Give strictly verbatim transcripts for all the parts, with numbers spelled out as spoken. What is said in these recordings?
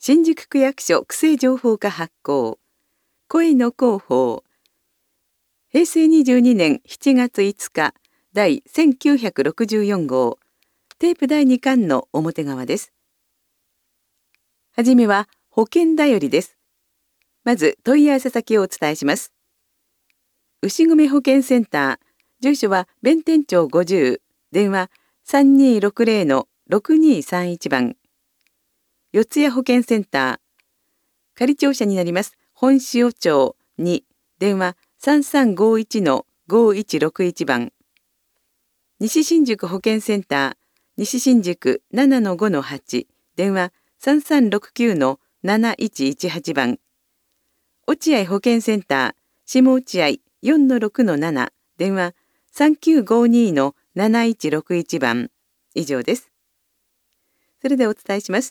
新宿区役所区政情報課発行、声の広報、へいせいにじゅうにねんしちがついつか第せんきゅうひゃくろくじゅうよん号、テープだいにかんの表側です。はじめは保険だよりです。まず問い合わせ先をお伝えします。牛込保健センター、住所は弁天町ごじゅう、電話さんにーろくぜろのろくにーさんいち番。四谷保健センター、仮庁舎になります本塩町に、電話さんさんごいちのごいちろくいち番。西新宿保健センター、西新宿 ななのごのはち、電話さんさんろくきゅうのなないちいちはち番。落合保健センター、下落合 よんのろくのなな、電話さんきゅうごにのなないちろくいち番。以上です。それでお伝えします。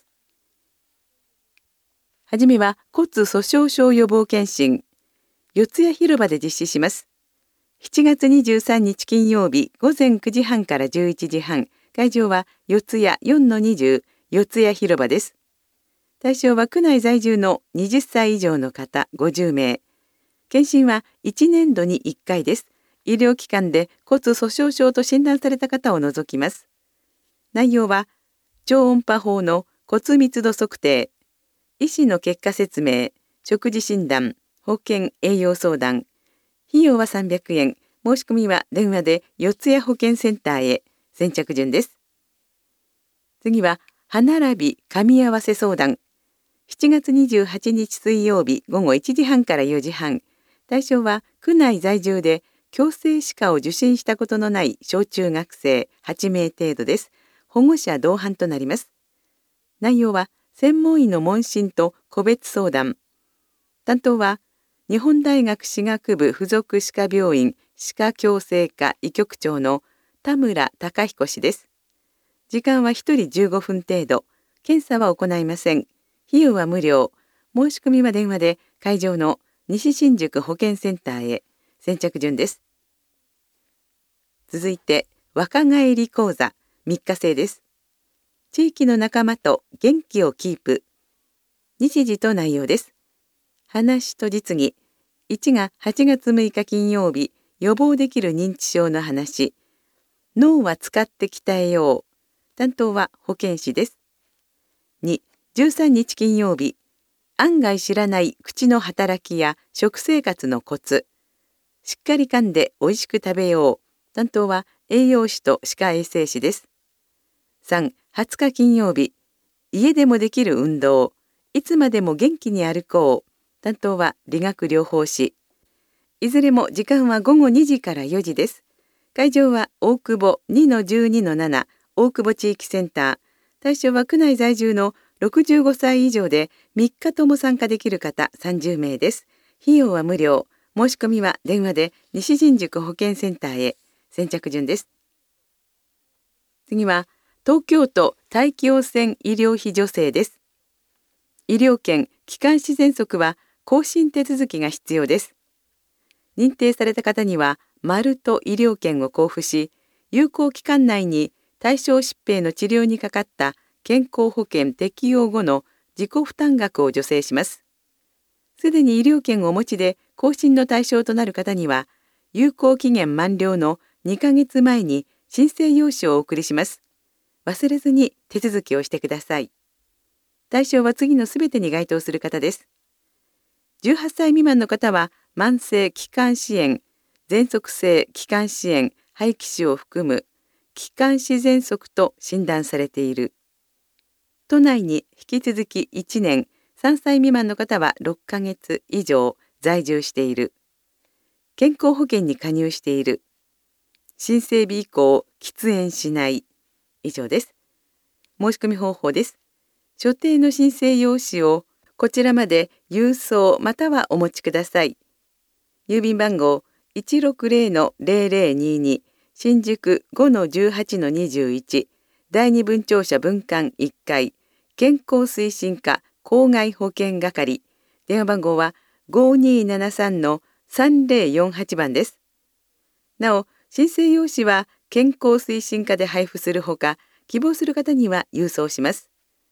はじめは骨粗鬆症予防検診、四谷広場で実施します。しちがつにじゅうさんにち金曜日ごぜんくじはんからじゅういちじはん、会場は四谷 よんのにじゅう 四谷広場です。対象は区内在住のはたち以上の方ごじゅうめい。検診はいちねんどにいっかいです。医療機関で骨粗鬆症と診断された方を除きます。内容は超音波法の骨密度測定、医師の結果説明、食事診断、保健栄養相談。費用はさんびゃくえん。申し込みは電話で四谷保健センターへ。先着順です。次は歯並び噛み合わせ相談。しちがつにじゅうはちにち水曜日ごごいちじはんからよじはん。対象は区内在住で矯正歯科を受診したことのない小中学生はちめい程度です。保護者同伴となります。内容は専門医の問診と個別相談。担当は日本大学歯学部附属歯科病院歯科矯正科医局長の田村隆彦氏です。時間はひとりじゅうごふん程度。検査は行いません。費用は無料。申し込みは電話で会場の西新宿保健センターへ。先着順です。続いて若返り講座みっか制です。地域の仲間と元気をキープ。日時と内容です。話と実技。いちがはちがつむいか金曜日、予防できる認知症の話。脳は使って鍛えよう。担当は保健師です。に、じゅうさんにち金曜日、案外知らない口の働きや食生活のコツ。しっかり噛んでおいしく食べよう。担当は栄養士と歯科衛生士です。さん、はつか金曜日、家でもできる運動。いつまでも元気に歩こう。担当は理学療法士。いずれも時間はごごにじからよじです。会場は大久保 にのじゅうにのなな 大久保地域センター。対象は区内在住のろくじゅうごさい以上でみっかとも参加できる方さんじゅうめいです。費用は無料。申し込みは電話で西新宿保健センターへ。先着順です。次は東京都大気汚染医療費助成です。医療券気管支喘息は更新手続きが必要です。認定された方には丸と医療券を交付し、有効期間内に対象疾病の治療にかかった健康保険適用後の自己負担額を助成します。すでに医療券をお持ちで更新の対象となる方には、有効期限満了のにかげつまえに申請用紙をお送りします。忘れずに手続きをしてください。対象は次のすべてに該当する方です。じゅうはっさい未満の方は慢性気管支炎、喘息性気管支炎、肺気腫を含む気管支喘息と診断されている。都内に引き続きいちねん、さんさい未満の方はろっかげつ以上在住している。健康保険に加入している。申請日以降喫煙しない。以上です。申し込み方法です。所定の申請用紙をこちらまで郵送またはお持ちください。郵便番号 いちろくぜろのぜろぜろにに 新宿 ごのじゅうはちのにじゅういち 第二分庁舎分館いっかい健康推進課公害保険係。電話番号は ごにーななさんのさんぜろよんはち 番です。なお、申請用紙は健康推進課で配布するほか、希望する方には郵送します。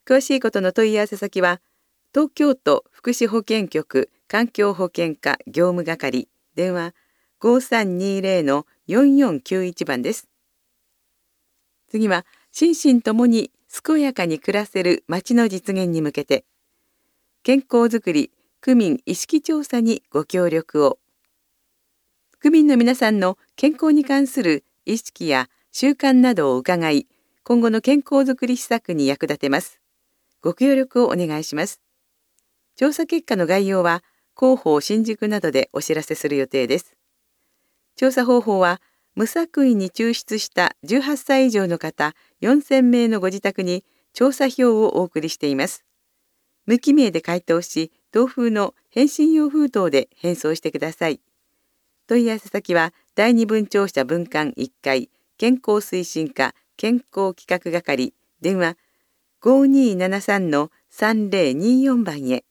詳しいことの問い合わせ先は、東京都福祉保健局環境保険課業務係、電話 ごさんにゼロ のよんよんきゅういち 番です。次は、心身ともに健やかに暮らせる町の実現に向けて、健康づくり区民意識調査にご協力を。区民の皆さんの健康に関する意識や習慣などを伺い、今後の健康づくり施策に役立てます。ご協力をお願いします。調査結果の概要は広報新宿などでお知らせする予定です。調査方法は、無作為に抽出したじゅうはっさい以上の方よんせんめいのご自宅に調査票をお送りしています。無記名で回答し、同封の返信用封筒で返送してください。問い合わせ先は、第二分庁舎分館いっかい健康推進課健康企画係、電話 ごにーななさん のさんぜろによん 番へ。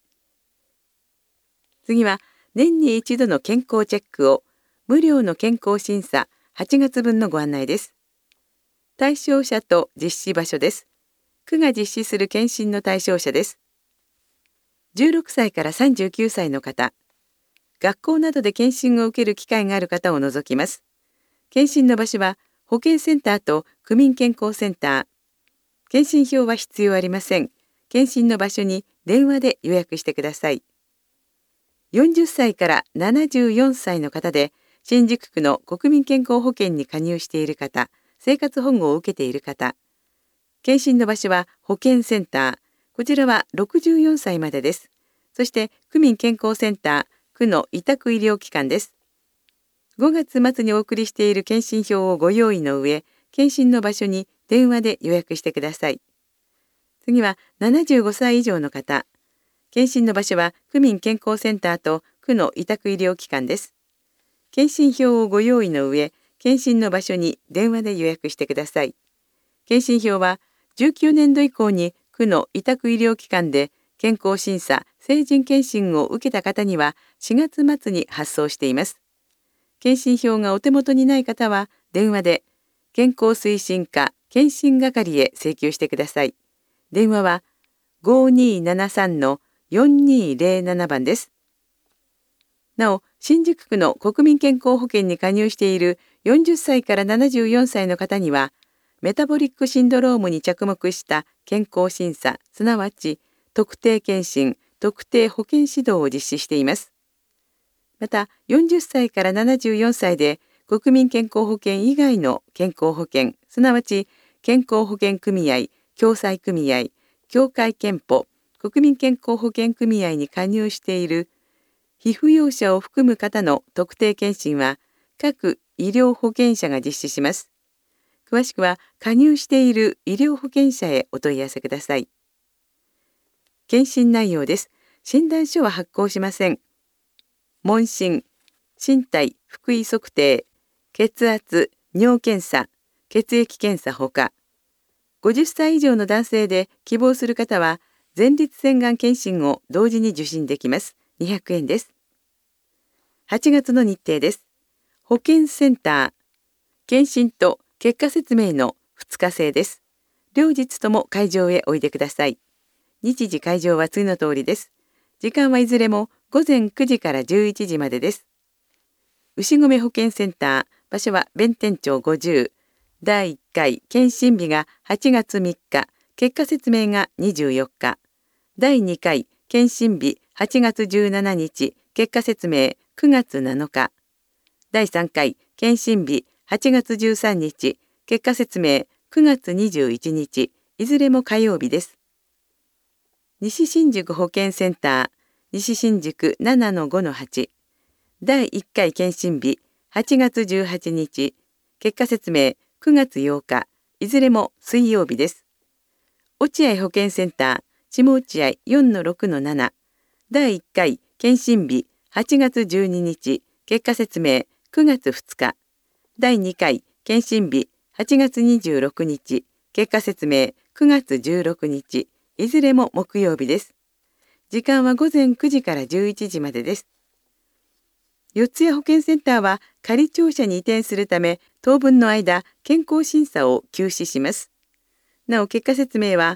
次は、年に一度の健康チェックを、無料の健康審査はちがつぶんのご案内です。対象者と実施場所です。区が実施する検診の対象者です。じゅうろくさいからさんじゅうきゅうさいの方、学校などで検診を受ける機会がある方を除きます。検診の場所は保健センターと区民健康センター。検診票は必要ありません。検診の場所に電話で予約してください。よんじゅっさいからななじゅうよんさいの方で、新宿区の国民健康保険に加入している方、生活保護を受けている方。検診の場所は保健センター。こちらはろくじゅうよんさいまでです。そして区民健康センター、区の委託医療機関です。ごがつ末にお送りしている検診票をご用意の上、検診の場所に電話で予約してください。次はななじゅうごさい以上の方。検診の場所は区民健康センターと区の委託医療機関です。検診票をご用意の上、検診の場所に電話で予約してください。検診票はじゅうきゅうねんど以降に区の委託医療機関で健康審査、成人検診を受けた方にはしがつ末に発送しています。検診票がお手元にない方は電話で健康推進課検診係へ請求してください。電話は ごにーななさん のよんにーゼロなな 番です。なお、新宿区の国民健康保険に加入しているよんじゅっさいからななじゅうよんさいの方には、メタボリックシンドロームに着目した健康審査、すなわち特定健診、特定保健指導を実施しています。また、よんじゅっさいからななじゅうよんさいで国民健康保険以外の健康保険、すなわち健康保険組合、共済組合、協会憲法、国民健康保険組合に加入している被扶養者を含む方の特定健診は各医療保険者が実施します。詳しくは加入している医療保険者へお問い合わせください。検診内容です。診断書は発行しません。問診、身体、腹囲測定、血圧、尿検査、血液検査ほか、ごじゅっさい以上の男性で希望する方は前立腺がん検診を同時に受診できます。にひゃくえんです。はちがつの日程です。保健センター、検診と結果説明のふつか制です。両日とも会場へおいでください。日時会場は次の通りです。時間はいずれもごぜんくじからじゅういちじまでです。牛込保健センター、場所は弁天町ごじゅう、だいいっかい検診日がはちがつみっか、結果説明がにじゅうよっか、だいにかい検診日はちがつじゅうしちにち、結果説明くがつなのか、だいさんかい検診日はちがつじゅうさんにち、結果説明くがつにじゅういちにち、いずれも火曜日です。西新宿保健センター、西新宿 ななのごのはち、だいいっかい検診日はちがつじゅうはちにち、結果説明くがつようか、いずれも水曜日です。落合保健センター、下落合 よんのろくのなな、だいいっかい検診日はちがつじゅうににち、結果説明くがつふつか、だいにかい検診日はちがつにじゅうろくにち、結果説明くがつじゅうろくにち、いずれも木曜日です。時間はごぜんくじからじゅういちじまでです。四谷保健センターは仮庁舎に移転するため、当分の間、健康審査を休止します。なお、結果説明は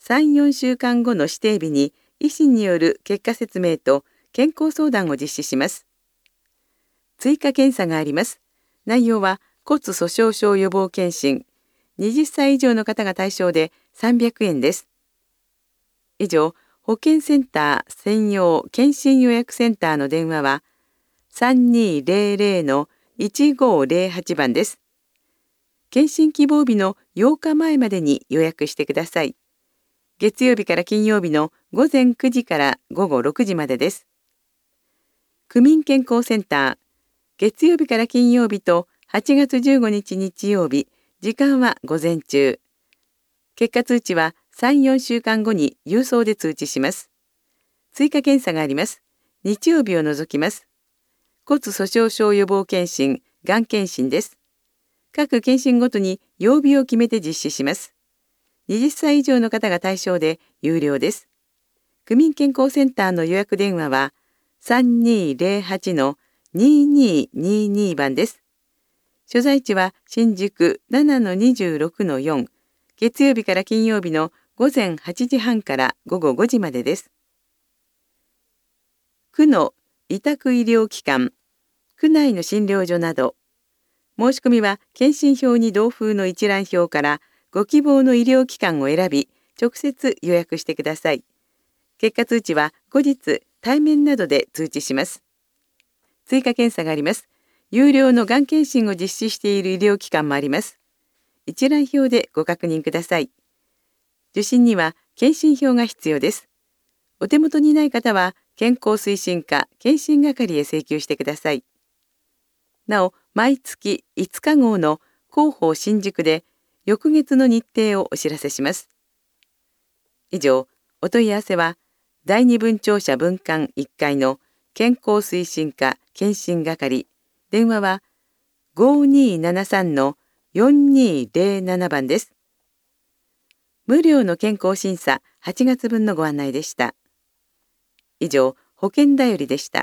さん、よんしゅうかんごの指定日に医師による結果説明と健康相談を実施します。追加検査があります。内容は骨粗しょう症予防検診。はたち以上の方が対象でさんびゃくえんです。以上、保健センター専用検診予約センターの電話は さんにーぜろぜろ のいちごーぜろはち 番です。検診希望日のようかまえまでに予約してください。月曜日から金曜日のごぜんくじからごごろくじまでです。区民健康センター、月曜日から金曜日とはちがつじゅうごにち日曜日、時間は午前中。結果通知はさん、よんしゅうかんごに郵送で通知します。追加検査があります。日曜日を除きます。骨粗しょう症予防検診、がん検診です。各検診ごとに曜日を決めて実施します。はたち以上の方が対象で有料です。区民健康センターの予約電話は さんにーぜろはち のにーにーにーにー 番です。所在地は新宿 ななのにじゅうろくのよん、月曜日から金曜日のごぜんはちじはんからごごごじまでです。区の委託医療機関、区内の診療所など、申し込みは検診票に同封の一覧表からご希望の医療機関を選び、直接予約してください。結果通知は後日対面などで通知します。追加検査があります。有料のがん検診を実施している医療機関もあります。一覧表でご確認ください。受診には検診票が必要です。お手元にない方は健康推進課検診係へ請求してください。なお、毎月いつか号の広報新宿で翌月の日程をお知らせします。以上、お問い合わせは第二分庁舎分館いっかいの健康推進課検診係、電話は ごにーななさんのよんにーぜろなな 番です。無料の健康審査はちがつぶんのご案内でした。以上、保険だよりでした。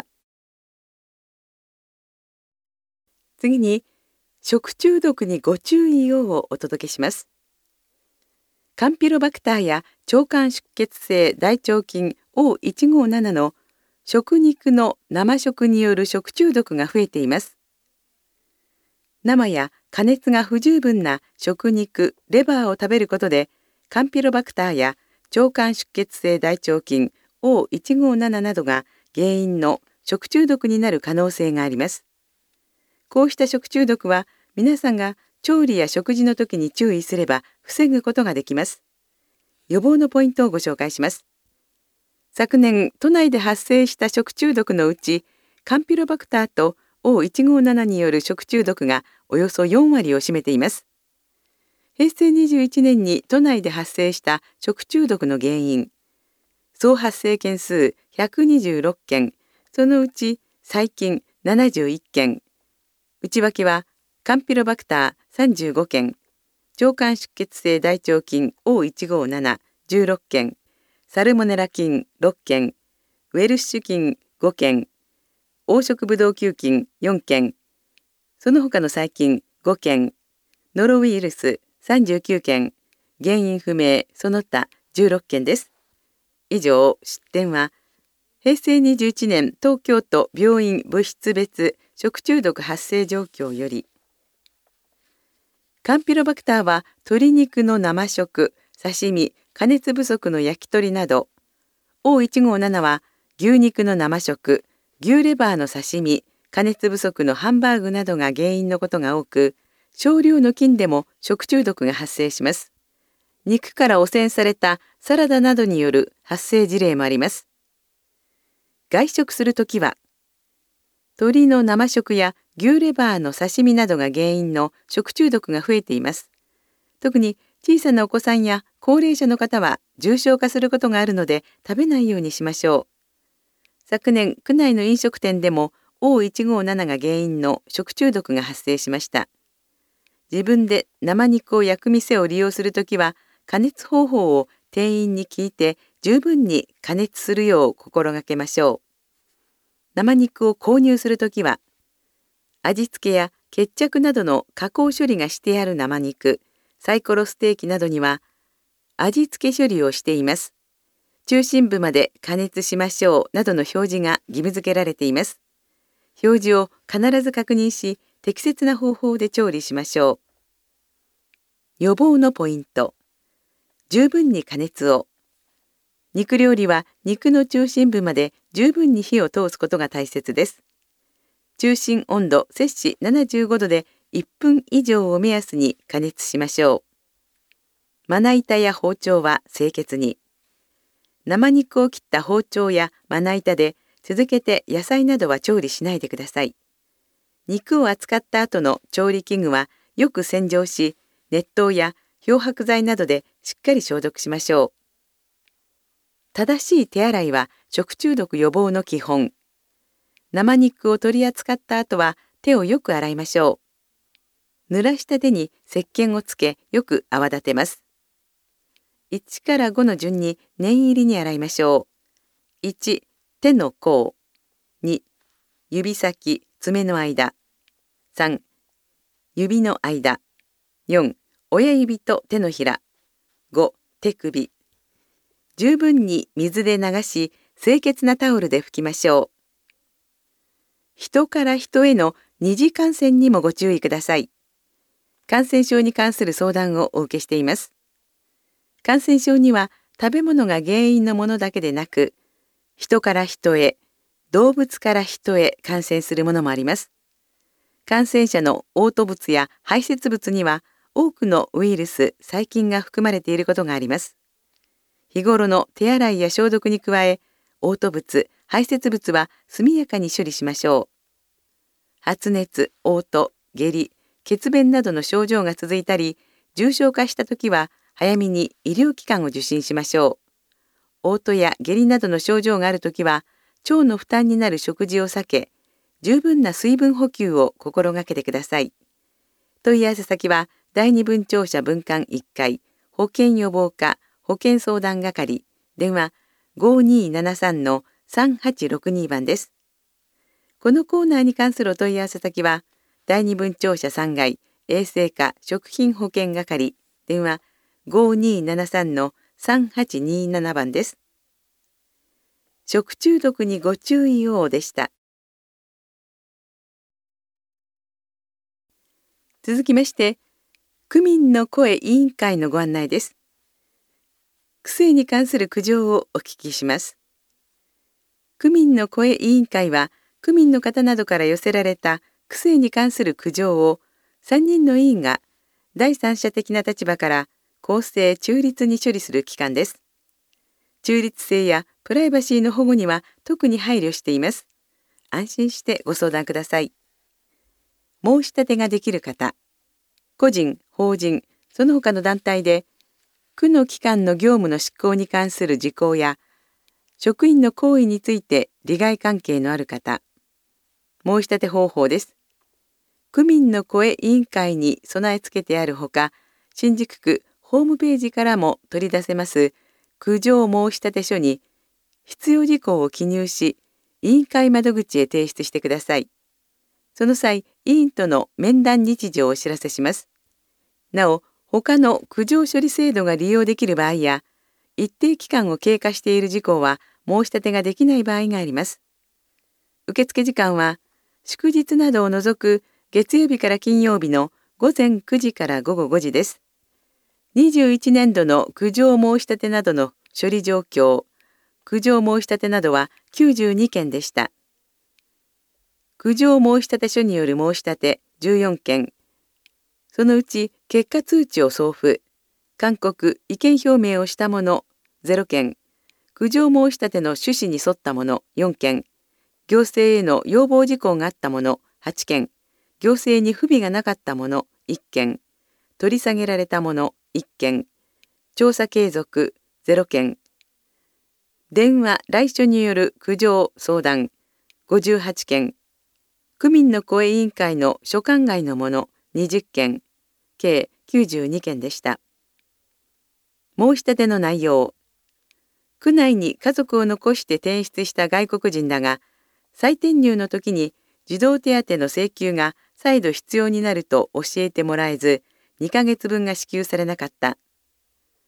次に、食中毒にご注意ををお届けします。カンピロバクターや腸管出血性大腸菌 オーいちごーなな の食肉の生食による食中毒が増えています。生や加熱が不十分な食肉、レバーを食べることで、カンピロバクターや腸管出血性大腸菌 オーいちごーなな などが原因の食中毒になる可能性があります。こうした食中毒は皆さんが調理や食事の時に注意すれば防ぐことができます。予防のポイントをご紹介します。昨年、都内で発生した食中毒のうち、カンピロバクターと オーいちごーなな による食中毒がおよそよんわりを占めています。へいせいにじゅういちねんに都内で発生した食中毒の原因、総発生件数ひゃくにじゅうろっけん、そのうち細菌ななじゅういっけん、内訳はカンピロバクターさんじゅうごけん、腸管出血性大腸菌 オーいちごーなな じゅうろっけん、サルモネラ菌ろっけん、ウェルッシュ菌ごけん、黄色ブドウ球菌よんけん、その他の細菌ごけん、ノロウイルスさんじゅうきゅうけん、原因不明その他じゅうろっけんです。以上、出典はへいせいにじゅういちねん東京都病院物質別食中毒発生状況より。カンピロバクターは鶏肉の生食、刺身、加熱不足の焼き鳥など、オーいちごーなな は牛肉の生食、牛レバーの刺身、加熱不足のハンバーグなどが原因のことが多く、少量の菌でも食中毒が発生します。肉から汚染されたサラダなどによる発生事例もあります。外食するときは、鶏の生食や牛レバーの刺身などが原因の食中毒が増えています。特に小さなお子さんや高齢者の方は重症化することがあるので食べないようにしましょう。昨年、区内の飲食店でも オーいちごーなな が原因の食中毒が発生しました。自分で生肉を焼く店を利用するときは、加熱方法を店員に聞いて十分に加熱するよう心がけましょう。生肉を購入するときは、味付けや決着などの加工処理がしてある生肉、サイコロステーキなどには、 味付け処理をしています。中心部まで加熱しましょうなどの表示が義務付けられています。表示を必ず確認し、適切な方法で調理しましょう。予防のポイント。十分に加熱を。肉料理は肉の中心部まで十分に火を通すことが大切です。中心温度摂氏ななじゅうごどでいっぷん以上を目安に加熱しましょう。まな板や包丁は清潔に。生肉を切った包丁やまな板で続けて野菜などは調理しないでください。肉を扱った後の調理器具はよく洗浄し、熱湯や漂白剤などでしっかり消毒しましょう。正しい手洗いは食中毒予防の基本。生肉を取り扱った後は手をよく洗いましょう。濡らした手に石鹸をつけよく泡立てます。いちからごの順に念入りに洗いましょう。いち、手の甲。に、指先、爪の間。さん、指の間。よん、親指と手のひら。ご、手首。十分に水で流し、清潔なタオルで拭きましょう。人から人への二次感染にもご注意ください。感染症に関する相談をお受けしています。感染症には食べ物が原因のものだけでなく、人から人へ、動物から人へ感染するものもあります。感染者の嘔吐物や排泄物には多くのウイルス、細菌が含まれていることがあります。日頃の手洗いや消毒に加え、嘔吐物、排泄物は速やかに処理しましょう。発熱、嘔吐、下痢、血便などの症状が続いたり、重症化したときは早めに医療機関を受診しましょう。嘔吐や下痢などの症状があるときは、腸の負担になる食事を避け、十分な水分補給を心がけてください。問い合わせ先は、第二分庁舎分館いっかい、保健予防課、保健相談係、電話 ごにーななさんのさんはちろくに 番です。このコーナーに関するお問い合わせ先は、第二分庁舎さんがい、衛生課食品保健係、電話 ごにーななさんのさんはちにーなな 番です。食中毒にご注意をでした。続きまして、区民の声委員会のご案内です。区政に関する苦情をお聞きします。区民の声委員会は、区民の方などから寄せられた区政に関する苦情をさんにんの委員が第三者的な立場から公正中立に処理する機関です。中立性やプライバシーの保護には特に配慮しています。安心してご相談ください。申し立てができる方、個人、法人、その他の団体で、区の機関の業務の執行に関する事項や、職員の行為について利害関係のある方、申し立て方法です。区民の声委員会に備え付けてあるほか、新宿区ホームページからも取り出せます苦情申し立て書に必要事項を記入し、委員会窓口へ提出してください。その際、委員との面談日時をお知らせします。なお、他の苦情処理制度が利用できる場合や、一定期間を経過している事項は申し立てができない場合があります。受付時間は、祝日などを除く月曜日から金曜日のごぜんくじからごごごじです。にじゅういちねんどの苦情申し立てなどの処理状況、苦情申し立てなどはきゅうじゅうにけんでした。苦情申し立て書による申し立てじゅうよんけん、そのうち結果通知を送付、勧告、意見表明をしたものゼロけん、苦情申し立ての趣旨に沿ったものよんけん、行政への要望事項があったものはちけん、行政に不備がなかったものいっけん、取り下げられたものいっけん、調査継続ゼロけん、電話・来所による苦情相談ごじゅうはちけん、区民の声委員会の所管外のものにじゅっけん、計きゅうじゅうにけんでした。申し立ての内容。区内に家族を残して転出した外国人だが、再転入の時に児童手当の請求が再度必要になると教えてもらえず、にかげつぶんが支給されなかった。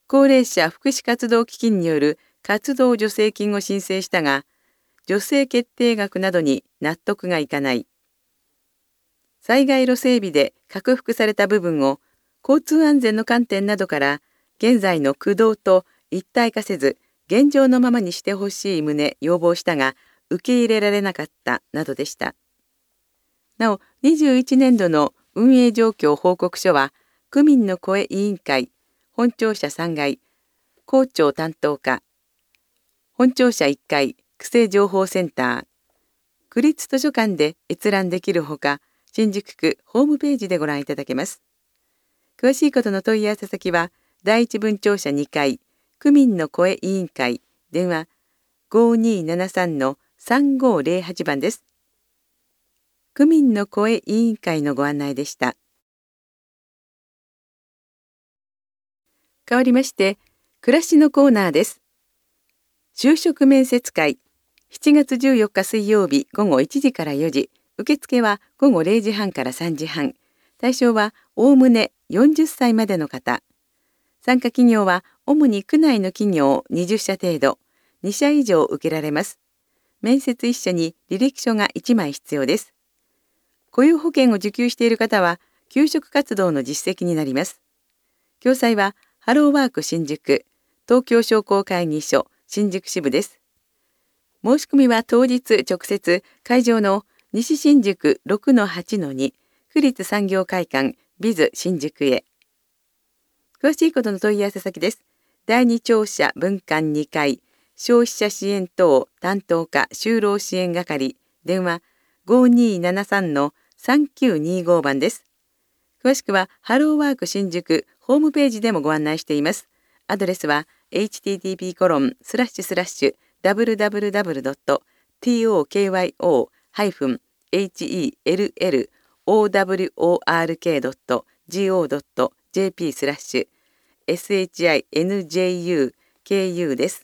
高齢者福祉活動基金による活動助成金を申請したが、助成決定額などに納得がいかない。災害路整備で拡幅された部分を交通安全の観点などから現在の区道と一体化せず現状のままにしてほしい旨要望したが受け入れられなかったなどでした。なおにじゅういちねんどの運営状況報告書は区民の声委員会、本庁舎さんがい、校長担当課、本庁舎いっかい区政情報センター、区立図書館で閲覧できるほか、新宿区ホームページでご覧いただけます。詳しいことの問い合わせ先は、第一分庁舎にかい、区民の声委員会、電話 ごにーななさんのさんごーぜろはち 番です。区民の声委員会のご案内でした。変わりまして、暮らしのコーナーです。就職面接会、しちがつじゅうよっか水曜日午後いちじからよじ、受付は午後れいじはんからさんじはん、対象はおおむねよんじゅっさいまでの方。参加企業は主に区内の企業にじゅっしゃ程度、にしゃ以上受けられます。面接一緒に履歴書がいちまい必要です。雇用保険を受給している方は、求職活動の実績になります。詳細は、ハローワーク新宿、東京商工会議所、新宿支部です。申し込みは当日直接、会場の西新宿 ろくのはちのに、区立産業会館、ビズ新宿へ。詳しいことの問い合わせ先です。だいに庁舎分館にかい、消費者支援等担当課就労支援係、電話 ごにーななさんのさんきゅうにご 番です。詳しくはハローワーク新宿ホームページでもご案内しています。アドレスは エイチティーティーピーコロンスラッシュスラッシュダブリューダブリューダブリュードットトーキョーハイフンエイチイーエルエルオーダブリューオーアールケードットジーオードットジェーピー スラッシュ エスエイチアイエヌジェーユーケーユー です。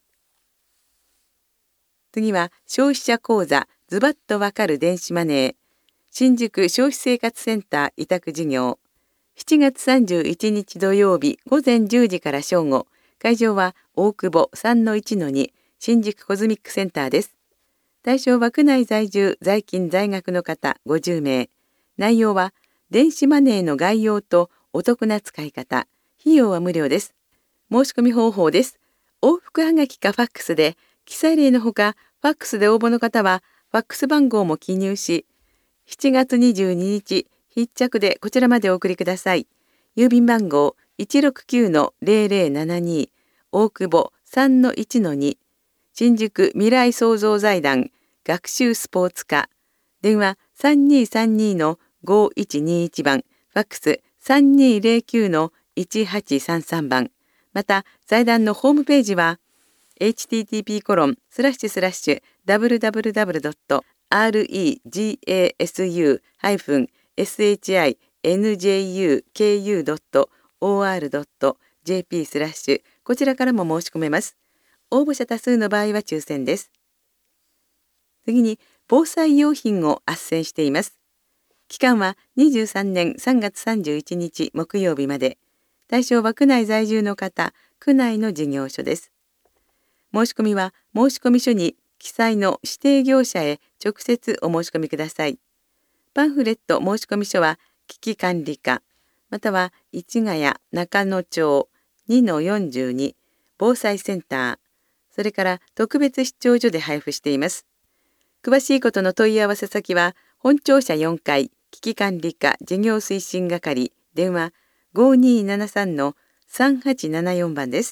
次は消費者口座ズバッとわかる電子マネー新宿消費生活センター委託事業しちがつさんじゅういちにち土曜日午前じゅうじから正午、会場は大久保 さんのいちのに 新宿コズミックセンターです。対象は区内在住在勤在学の方ごじゅうめい。内容は電子マネーの概要とお得な使い方、費用は無料です。申し込み方法です。往復はがきかファックスで、記載例のほかファックスで応募の方はファックス番号も記入し、しちがつにじゅうににち必着でこちらまでお送りください。郵便番号 いちろくきゅうのゼロゼロななに 大久保 さんのいちのに 新宿未来創造財団学習スポーツ課電話 さんにーさんに のごいちにいち 番ファックス さんにーゼロきゅうのいちはちさんさん 番また財団のホームページは エイチティーティーピーコロンスラッシュスラッシュダブリューダブリューダブリュードットアールイージーエーエスユーハイフンエスエイチアイエヌジェーユーケーユードットオーアールドットジェーピー スラッシュこちらからも申し込めます。応募者多数の場合は抽選です。次に防災用品を斡旋しています。期間はにじゅうさんねんさんがつさんじゅういちにち木曜日まで。対象は区内在住の方、区内の事業所です。申し込みは申込書に記載の指定業者へ直接お申し込みください。パンフレット申込書は危機管理課、または市ヶ谷中野町 にのよんじゅうに 防災センター、それから特別出張所で配布しています。詳しいことの問い合わせ先は本庁舎よんかい危機管理課事業推進係電話 ごにーななさんのさんはちななよん 番です。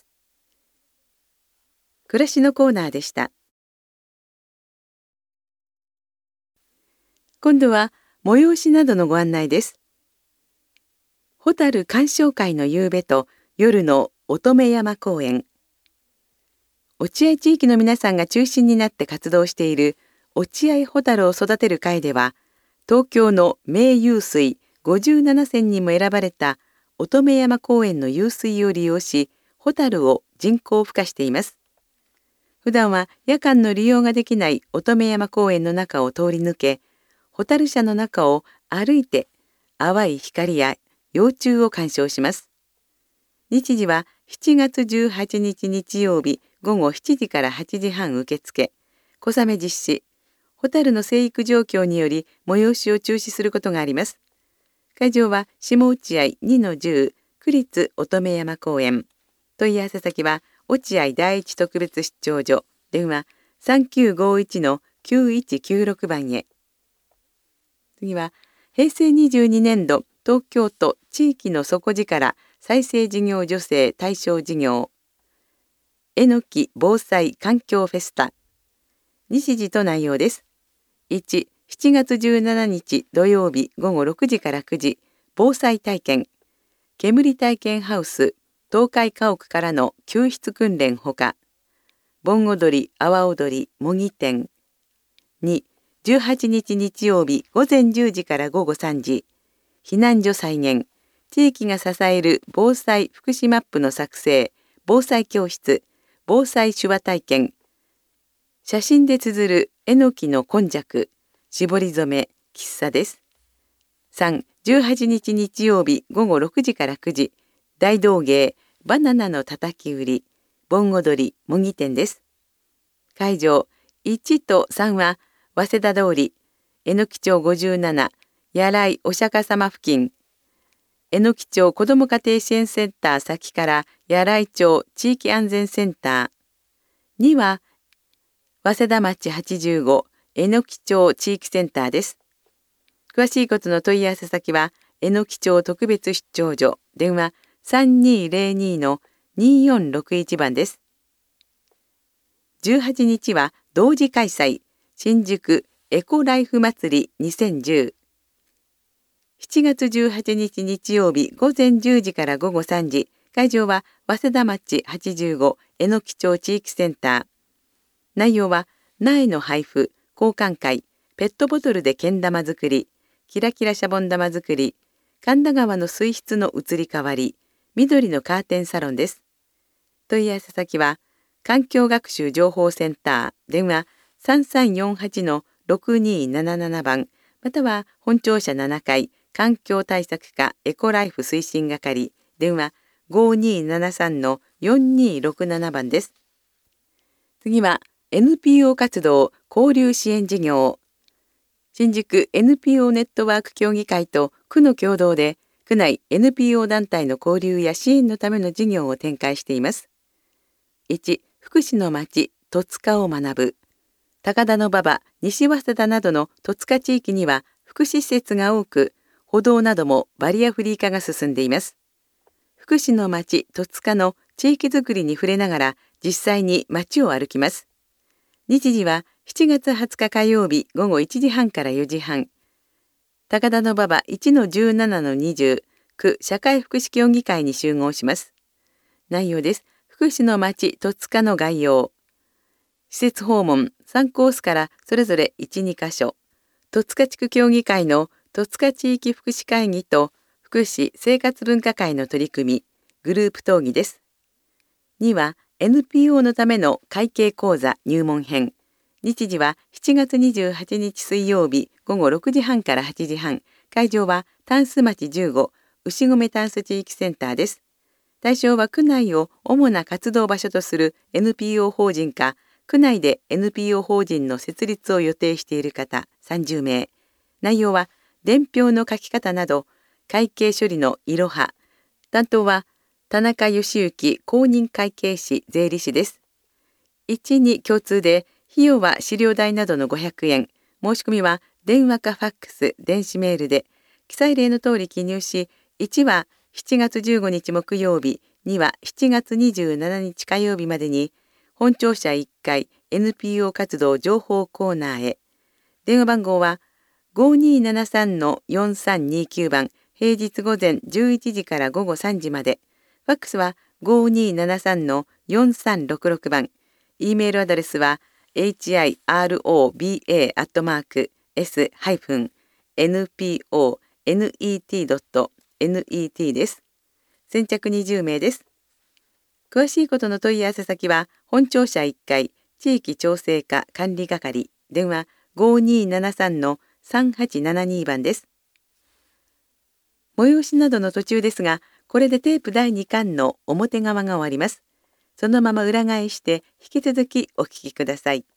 暮らしのコーナーでした。今度は催しなどのご案内です。ホタル鑑賞会の夕べと夜の乙女山公園。落合地域の皆さんが中心になって活動している落合ホタルを育てる会では、東京の名湧水ごじゅうななせんにも選ばれた乙女山公園の湧水を利用し、ホタルを人工孵化しています。普段は夜間の利用ができない乙女山公園の中を通り抜け、ホタル舎の中を歩いて淡い光や幼虫を鑑賞します。日時はしちがつじゅうはちにち日曜日午後しちじからはちじはん受付、小雨実施、ホタルの生育状況により催しを中止することがあります。会場は下落合 にのじゅう 区立乙女山公園。問い合わせ先は落合第一特別出張所、電話 さんきゅうごいちのきゅういちきゅうろく 番へ。次はへいせいにじゅうにねんど東京都地域の底力再生事業助成対象事業えのき防災環境フェスタ。日時と内容です。いち、しちがつじゅうしちにち土曜日午後ろくじからくじ、防災体験、煙体験ハウス、東海家屋からの救出訓練ほか、盆踊り、阿波踊り、模擬店。に、じゅうはちにち日曜日午前じゅうじから午後さんじ、避難所再現、地域が支える防災福祉マップの作成、防災教室、防災手話体験、写真で綴るえのきの今昔、絞り染め、喫茶です。さん、じゅうはちにち日曜日午後ろくじからくじ、大道芸、バナナのたたき売り、盆踊り、模擬店です。会場、いちとさんは、早稲田通り、えのき町ごじゅうなな、柳井お釈迦様付近、えのき町子ども家庭支援センター先から柳井町地域安全センター。には、早稲田町はちじゅうご、えのき町地域センターです。詳しいことの問い合わせ先は、えのき町特別出張所、電話 さんにーぜろに のにーよんろくいち 番です。じゅうはちにちは同時開催、新宿エコライフ祭りにせんじゅう。しちがつじゅうはちにち日曜日午前じゅうじから午後さんじ、会場は早稲田町はちじゅうごえのき町地域センター。内容は苗の配布、交換会、ペットボトルでけん玉作り、キラキラシャボン玉作り、神田川の水質の移り変わり、緑のカーテンサロンです。問い合わせ先は環境学習情報センター、電話 さんさんよんはちのろくにーなななな 番、または本庁舎ななかい環境対策課エコライフ推進係、電話 ごにーななさんのよんにーろくなな 番です。次は エヌピーオー 活動交流支援事業。新宿 エヌピーオー ネットワーク協議会と区の共同で区内 エヌピーオー 団体の交流や支援のための事業を展開しています。いち、福祉の町戸塚を学ぶ。高田馬場、西早稲田などの戸塚地域には福祉施設が多く、歩道などもバリアフリー化が進んでいます。福祉の町戸塚の地域づくりに触れながら実際に町を歩きます。日時はしちがつはつか火曜日午後いちじはんからよじはん。高田馬場 いちのじゅうななのにじゅう 区社会福祉協議会に集合します。内容です。福祉の町戸塚の概要。施設訪問さんコースからそれぞれいち、にかしょ。戸塚地区協議会の戸塚地域福祉会議と福祉生活文化会の取り組み、グループ討議です。には エヌピーオー のための会計講座入門編。日時はしちがつにじゅうはちにち水曜日午後ろくじはんからはちじはん。会場はタンス町じゅうご牛込タンス地域センターです。対象は区内を主な活動場所とする エヌピーオー 法人か、区内で エヌピーオー 法人の設立を予定している方さんじゅうめい。内容は伝票の書き方など会計処理のいろは。担当は田中義行公認会計士税理士です。いちに共通で費用は資料代などのごひゃくえん。申し込みは電話かファックス、電子メールで記載例の通り記入し、いちはしちがつじゅうごにち木曜日、にはしちがつにじゅうしちにち火曜日までに本庁舎いっかい エヌピーオー 活動情報コーナーへ。電話番号は ごにーななさんのよんさんにきゅう 番、平日午前じゅういちじから午後さんじまで。ファックスは ごにーななさんのよんさんろくろく 番。E メールアドレスは エイチアイアールオービーエー アットマーク エス エヌピーオーネット ドット ネット です。先着にじゅうめいです。詳しいことの問い合わせ先は本庁舎いっかい地域調整課管理係、電話 ごにーななさんのさんはちななに 番です。催しなどの途中ですが、 これでテープだいにかんの表側が終わります。そのまま裏返して引き続きお聞きください。